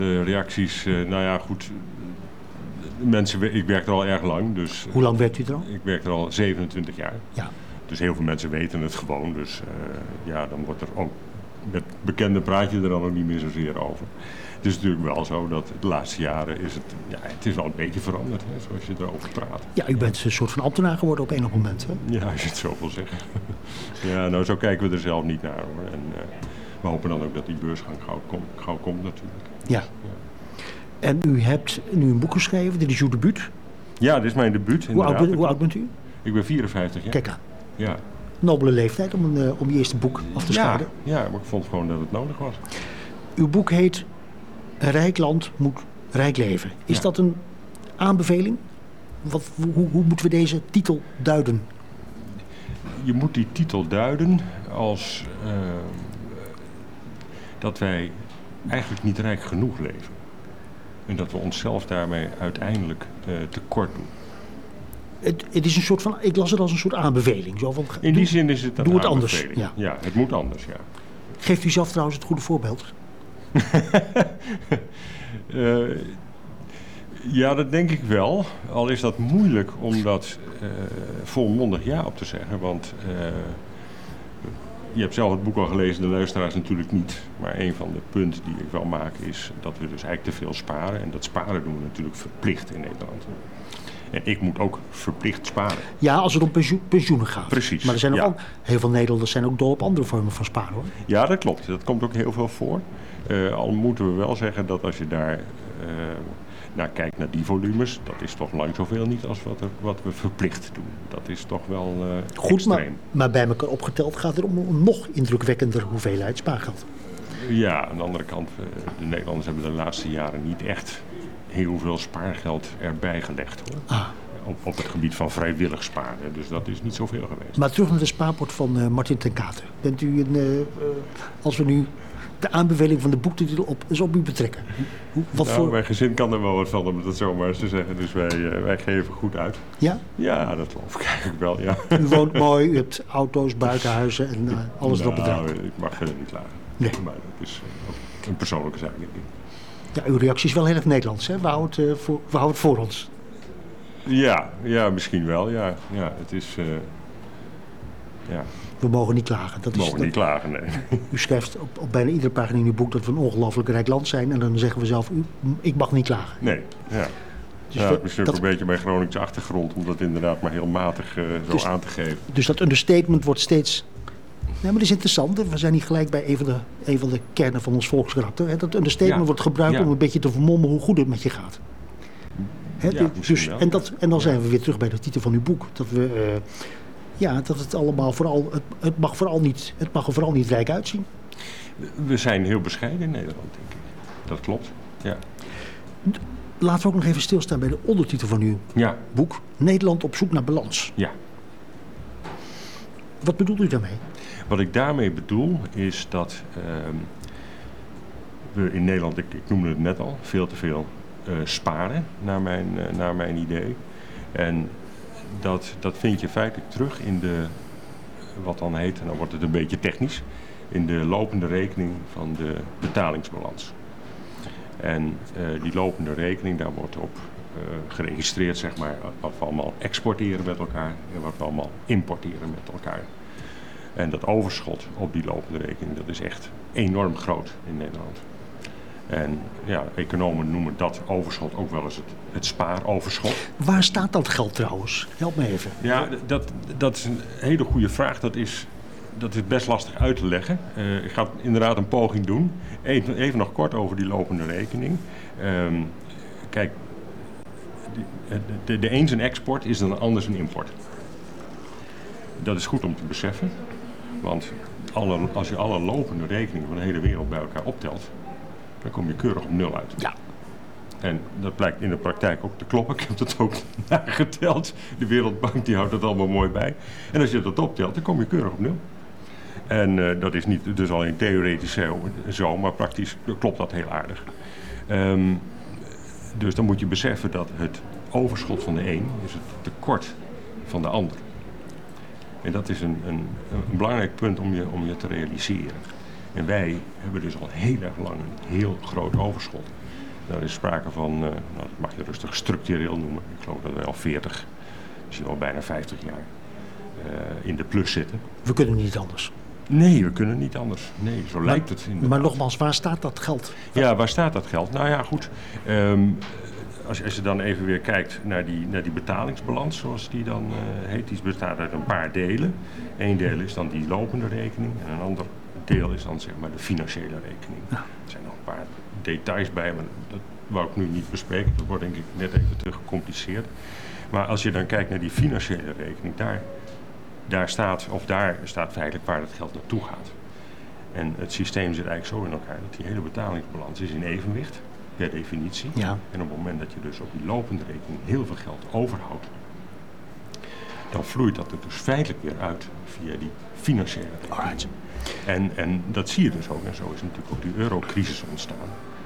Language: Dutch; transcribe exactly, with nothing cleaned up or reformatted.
De reacties, uh, nou ja, goed. Mensen, ik werk er al erg lang. Dus, Hoe lang werkt u er al? Ik werk er al zevenentwintig jaar. Ja. Dus heel veel mensen weten het gewoon. Dus uh, ja, dan wordt er ook met bekende praat je er dan ook niet meer zozeer over. Het is natuurlijk wel zo dat de laatste jaren is het, ja, het is wel een beetje veranderd, hè, zoals je erover praat. Ja, u bent een soort van ambtenaar geworden op enig moment, hè? Ja, als je het zo wil zeggen. Ja, nou zo kijken we er zelf niet naar, hoor. En uh, we hopen dan ook dat die beursgang gauw, kom, gauw komt natuurlijk. Ja. ja. En u hebt nu een boek geschreven, dit is uw debuut? Ja, dit is mijn debuut. Hoe oud, ben, hoe oud bent u? Ik ben vierenvijftig jaar. Kijk aan. Ja. Nobele leeftijd om, een, om je eerste boek af te schrijven. Ja, ja, maar ik vond gewoon dat het nodig was. Uw boek heet Een rijk land moet rijk leven. Is ja. dat een aanbeveling? Wat, hoe, hoe moeten we deze titel duiden? Je moet die titel duiden als uh, dat wij eigenlijk niet rijk genoeg leven. En dat we onszelf daarmee uiteindelijk uh, tekort doen. Het, het is een soort van, ik las het als een soort aanbeveling. Zo van, In die doe, zin is het een doe het aanbeveling. anders. Ja. ja, het moet anders, ja. Geeft u zelf trouwens het goede voorbeeld? uh, ja, dat denk ik wel. Al is dat moeilijk om dat uh, volmondig ja op te zeggen. Want uh, je hebt zelf het boek al gelezen, de luisteraars natuurlijk niet. Maar een van de punten die ik wel maak is dat we dus eigenlijk te veel sparen. En dat sparen doen we natuurlijk verplicht in Nederland. En ik moet ook verplicht sparen. Ja, als het om pensioen, pensioenen gaat. Precies. Maar er zijn ook ja. al, heel veel Nederlanders zijn ook dol op andere vormen van sparen, hoor. Ja, dat klopt. Dat komt ook heel veel voor. Uh, al moeten we wel zeggen dat als je daar uh, naar kijkt naar die volumes, dat is toch lang zoveel niet als wat, er, wat we verplicht doen. Dat is toch wel uh, Goed, extreem. maar, maar bij elkaar opgeteld gaat het om een nog indrukwekkender hoeveelheid spaargeld. Ja, aan de andere kant, uh, de Nederlanders hebben de laatste jaren niet echt heel veel spaargeld erbij gelegd, hoor. Ah. Op, op het gebied van vrijwillig sparen. Dus dat is niet zoveel geweest. Maar terug naar de spaarpot van uh, Martin ten Kate. Bent u een, uh, uh, als we nu de aanbeveling van de boektitel op, eens op u betrekken. Hoe, wat nou, voor... mijn gezin kan er wel wat van, om dat zo maar eens te zeggen. Dus wij, uh, wij geven goed uit. Ja? Ja, dat geloof ik eigenlijk wel, ja. U woont mooi, u hebt auto's, buitenhuizen en uh, alles nou, erop bedraagt. Ik mag verder niet klagen. Nee. Maar dat is uh, ook een persoonlijke zaak, denk ik. Ja, uw reactie is wel heel erg Nederlands, hè? We houden het, uh, voor, we houden het voor ons. Ja, ja, misschien wel, ja. Ja, het is... Uh, ja. We mogen niet klagen. Dat we is, mogen dat, niet klagen, nee. U schrijft op, op bijna iedere pagina in uw boek dat we een ongelooflijk rijk land zijn. En dan zeggen we zelf, u, ik mag niet klagen. Nee, ja. Dus ja, we, misschien ook dat, een beetje mijn Groningse achtergrond, om dat inderdaad maar heel matig uh, zo dus, aan te geven. Dus dat understatement wordt steeds... Nee, maar dat is interessant. We zijn niet gelijk bij een van de, een van de kernen van ons volkskarakter. Hè? Dat understatement ja. wordt gebruikt ja. om een beetje te vermommen hoe goed het met je gaat. Hè? Ja, dus, wel, en, dat, en dan ja. zijn we weer terug bij de titel van uw boek. Dat we... Uh, Ja, dat het allemaal vooral, het, het, mag vooral niet, het mag er vooral niet rijk uitzien. We zijn heel bescheiden in Nederland, denk ik. Dat klopt, ja. Laten we ook nog even stilstaan bij de ondertitel van uw ja. boek. Nederland op zoek naar balans. Ja. Wat bedoelt u daarmee? Wat ik daarmee bedoel is dat uh, we in Nederland, ik, ik noemde het net al, veel te veel uh, sparen, naar mijn, uh, naar mijn idee. En Dat, dat vind je feitelijk terug in de, wat dan heet, en dan wordt het een beetje technisch, in de lopende rekening van de betalingsbalans. En uh, die lopende rekening, daar wordt op uh, geregistreerd, zeg maar, wat we allemaal exporteren met elkaar en wat we allemaal importeren met elkaar. En dat overschot op die lopende rekening, dat is echt enorm groot in Nederland. En ja, economen noemen dat overschot ook wel eens het, het spaaroverschot. Waar staat dat geld trouwens? Help me even. Ja, dat, dat is een hele goede vraag. Dat is, dat is best lastig uit te leggen. Uh, ik ga inderdaad een poging doen. Even, even nog kort over die lopende rekening. Um, kijk, de, de, de een zijn export is dan de ander zijn import. Dat is goed om te beseffen. Want alle, als je alle lopende rekeningen van de hele wereld bij elkaar optelt, dan kom je keurig op nul uit. Ja. En dat blijkt in de praktijk ook te kloppen. Ik heb dat ook nageteld. De Wereldbank die houdt dat allemaal mooi bij. En als je dat optelt, dan kom je keurig op nul. En uh, dat is niet dus alleen theoretisch zo, maar praktisch klopt dat heel aardig. Um, dus dan moet je beseffen dat het overschot van de een is het tekort van de ander. En dat is een, een, een belangrijk punt om je, om je te realiseren. En wij hebben dus al heel erg lang een heel groot overschot. daar is sprake van, uh, nou, dat mag je rustig structureel noemen. Ik geloof dat wij al veertig, misschien al bijna vijftig jaar uh, in de plus zitten. We kunnen niet anders. Nee, we kunnen niet anders. Nee, zo maar, lijkt het inderdaad. Maar nogmaals, waar staat dat geld? Ja, waar staat dat geld? Nou ja, goed. Um, als, als je dan even weer kijkt naar die, naar die betalingsbalans, zoals die dan uh, heet. Die bestaat uit een paar delen. Eén deel is dan die lopende rekening en een ander deel is dan zeg maar de financiële rekening. Ja. Er zijn nog een paar details bij, maar dat wou ik nu niet bespreken. Dat wordt denk ik net even te gecompliceerd. Maar als je dan kijkt naar die financiële rekening, daar, daar, staat, of daar staat feitelijk waar het geld naartoe gaat. En het systeem zit eigenlijk zo in elkaar dat die hele betalingsbalans is in evenwicht, per definitie. Ja. En op het moment dat je dus op die lopende rekening heel veel geld overhoudt, dan vloeit dat er dus feitelijk weer uit via die financiële rekening. En, en dat zie je dus ook. En zo is natuurlijk ook die eurocrisis ontstaan.